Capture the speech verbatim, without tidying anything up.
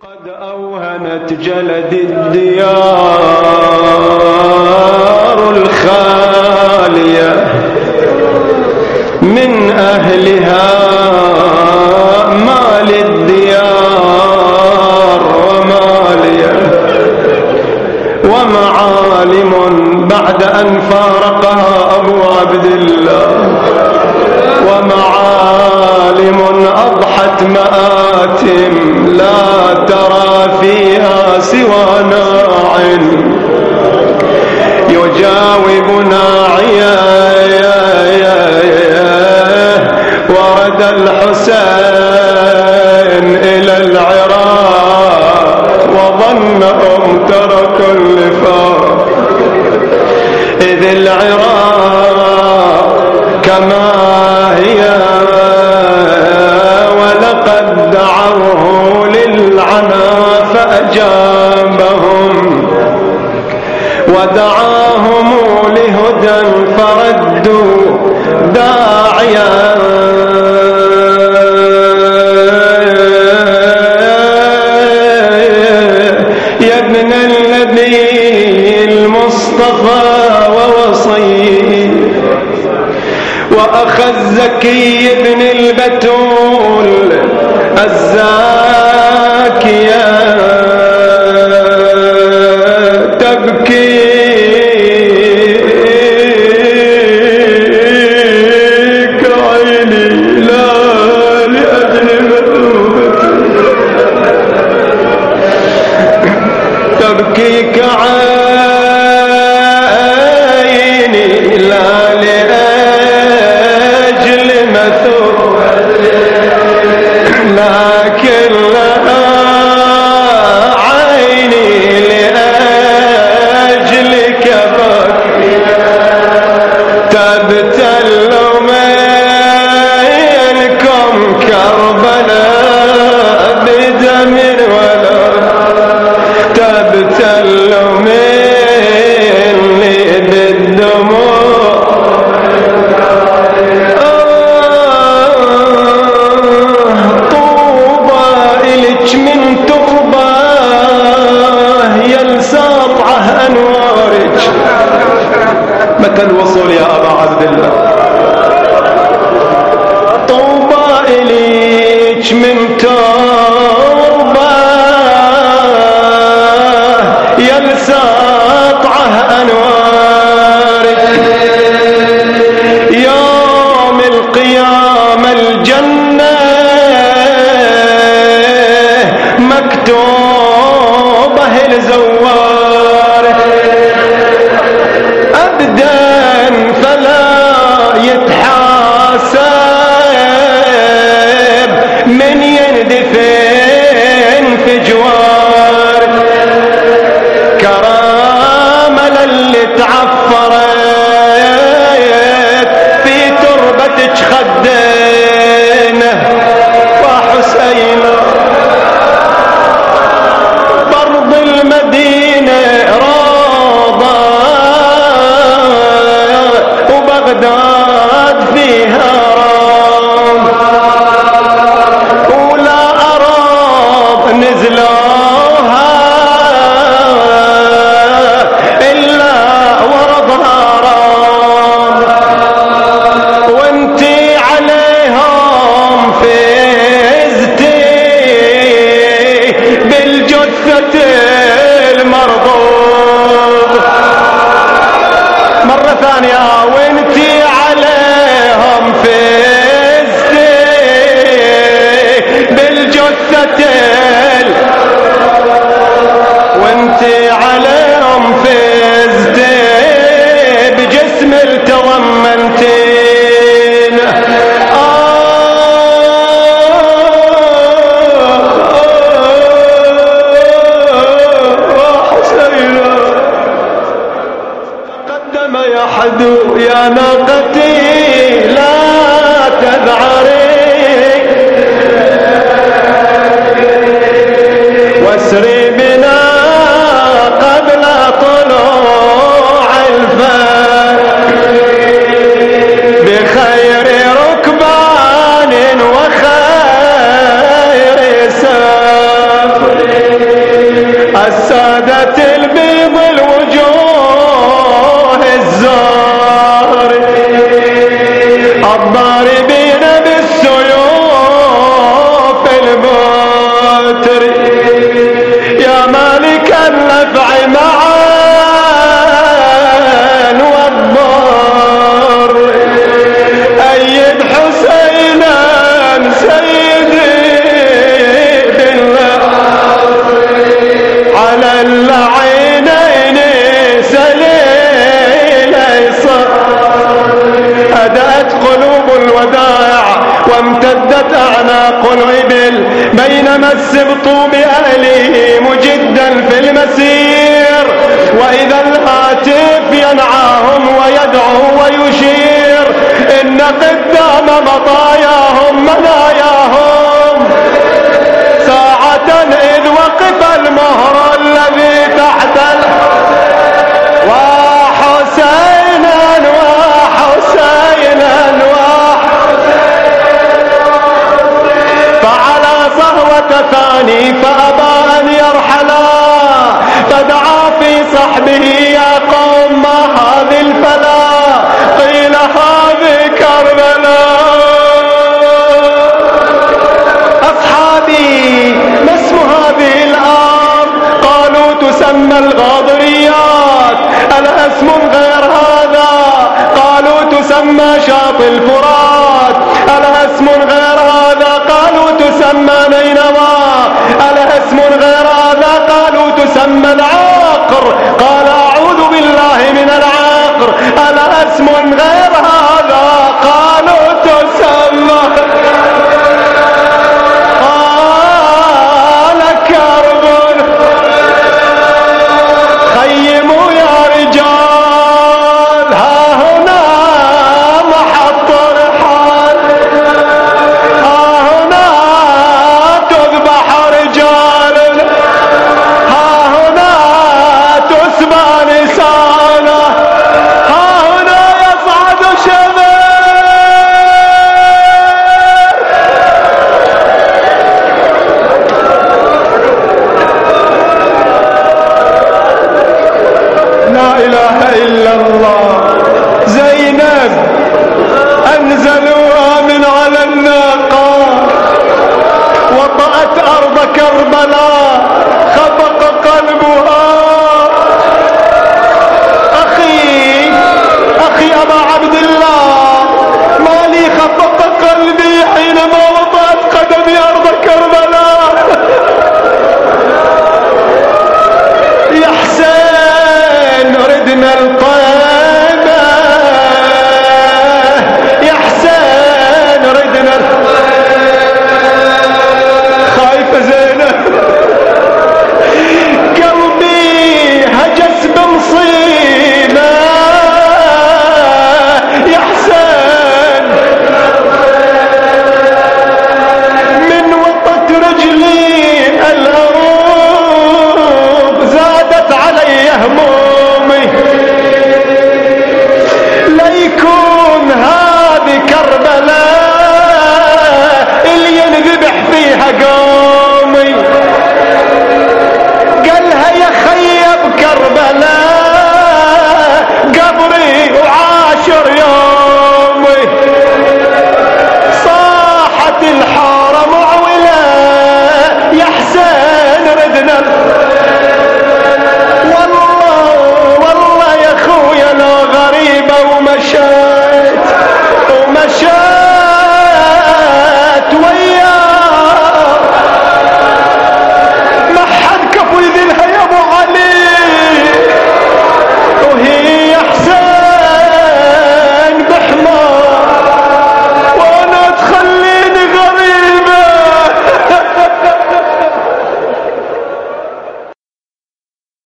قد أوهنت جلد الديار الخالية من أهلها ما للديار ومالية ومعالم بعد أن فارقها أبو عبد الله ومعالم أضحت مآتم لا ترى فيها سوى ناع يجاوب ناعيا ورد الحسين إلى العراق وظنهم تركوا اللفاق إذ العراق كما هي ولقد دعوه للعنا فأجابهم ودعاهم لهدى فردوا داعيا يا ابن النبي المصطفى ووصيه وأخذ زكي بن البتول الزاكية تبكي كعيني لا لأجل مذوبتي تبكي كعيني لا لأجل مثوبتي لكن لها عيني لأجلك بكي تبتلوا منكم كربلاء بدم ولا تبتلوا مني بالدموع من ترباه يلساطعه أنوارك متى الوصول يا أبا عبد الله طوبى إليك من ترباه يلساطعه أنوارك يوم القيامة الجنة مكتوبه الزوار أبدا فلا يتحاسب من يندفن في جوار كرامل اللي تعفرت في تربتك خدينه وحسينه المدينة راضة وبغداد فيها رام ولا أراب نزلوها إلا ورضها رام وانتي عليهم فزتي بالجثة المرضوب مرة ثانية وانتي عليهم فزتي بالجثة وانتي عليهم فزتي بجسم التضمنتين يا ناقتي لا تذعري واسري بنا قبل طلوع الفجر بخير ركبان وخير سفر يسير، وإذا الهاتف ينعاهم ويدعو ويشير إن قدام مطاياهم مناياهم ساعة إذ وقف المهر الذي تحت الحسين وحسينا وحسينا فعلى صهوة ثاني فأبى أن يرحلا، فدعا في صحبه يا قوم ما هذه الفلا